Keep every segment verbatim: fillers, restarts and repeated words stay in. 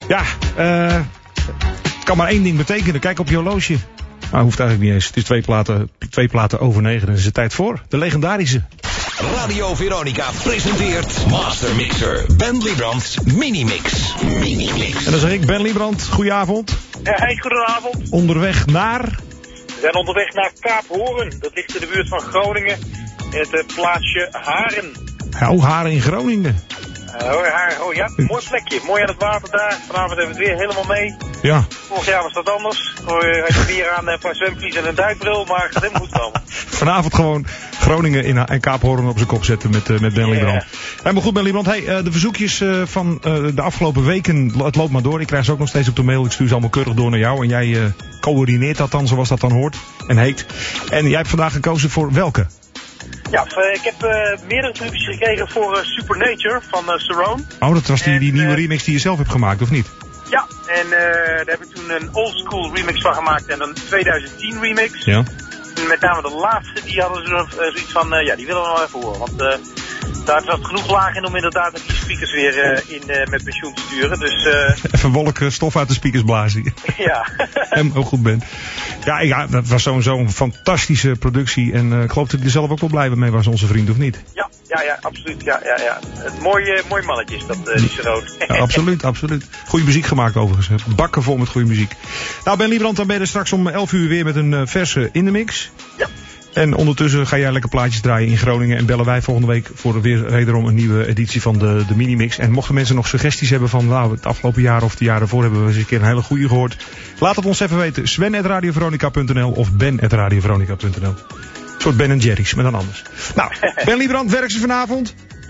Ja, eh... Uh, het kan maar één ding betekenen. Kijk op je horloge. Maar hoeft eigenlijk niet eens. Het is twee platen, twee platen over negen. Dan is het tijd voor de legendarische... Radio Veronica presenteert Master Mixer Ben Liebrands Minimix. Minimix. En dan zeg ik Ben Liebrand, goedenavond. Ja, hey, goedenavond. Onderweg naar... We zijn onderweg naar Kaaphoorn. Dat ligt in de buurt van Groningen. In het uh, plaatsje Haren. Oh, Haren in Groningen. Uh, oh, Haren, oh ja, mooi plekje. Mooi aan het water daar. Vanavond hebben we het weer helemaal mee. Ja. Vorig jaar was dat anders. Had je weer aan een paar zwemvlies en een duikbril, maar het gaat helemaal goed komen. Vanavond gewoon Groningen in, en Kaaphoorn op zijn kop zetten met, uh, met Ben Liebrand. Yeah. Helemaal goed, Ben Liebrand. Hey, uh, de verzoekjes uh, van uh, de afgelopen weken, het loopt maar door. Ik krijg ze ook nog steeds op de mail. Ik stuur ze allemaal keurig door naar jou. En jij uh, coördineert dat dan, zoals dat dan hoort en heet. En jij hebt vandaag gekozen voor welke? Ja, ik heb uh, meerdere trucjes gekregen voor uh, Supernature van uh, Cerrone. Oh, dat was die, en, die nieuwe uh, remix die je zelf hebt gemaakt, of niet? Ja, en uh, daar heb ik toen een oldschool remix van gemaakt en een twintig tien remix. Ja. En met name de laatste, die hadden ze uh, zoiets van, uh, ja, die willen we wel even horen. Want uh, daar zat genoeg laag in om inderdaad met die speakers weer uh, in, uh, met pensioen te sturen. Dus, uh... even wolken stof uit de speakers blazen. Ja. Helemaal goed, Ben. Ja, ja, dat was zo'n zo'n fantastische productie. En uh, ik geloof dat hij er zelf ook wel blij mee was, onze vriend, of niet? Ja, ja, ja, absoluut. Ja, ja, ja. Het mooie, mooi mannetje is dat, uh, die Cerrone. Ja, absoluut, absoluut. Goeie muziek gemaakt overigens. Bakken vol met goede muziek. Nou, Ben Liebrand, dan ben je er straks om elf uur weer met een uh, verse in de mix. Ja. En ondertussen ga jij lekker plaatjes draaien in Groningen. En bellen wij volgende week voor weer wederom een nieuwe editie van de, de Minimix. En mochten mensen nog suggesties hebben van nou, het afgelopen jaar of de jaren ervoor hebben we eens een keer een hele goede gehoord. Laat het ons even weten. Sven at radioveronica punt n l of Ben at radioveronica punt n l. Een soort Ben en Jerry's, maar dan anders. Nou, Ben Liebrand, werk ze vanavond.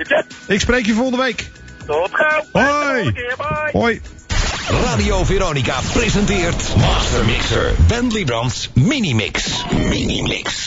Ik spreek je volgende week. Tot gauw. Hoi. Hoi. Radio Veronica presenteert Master Mixer Ben Liebrands Minimix. Minimix.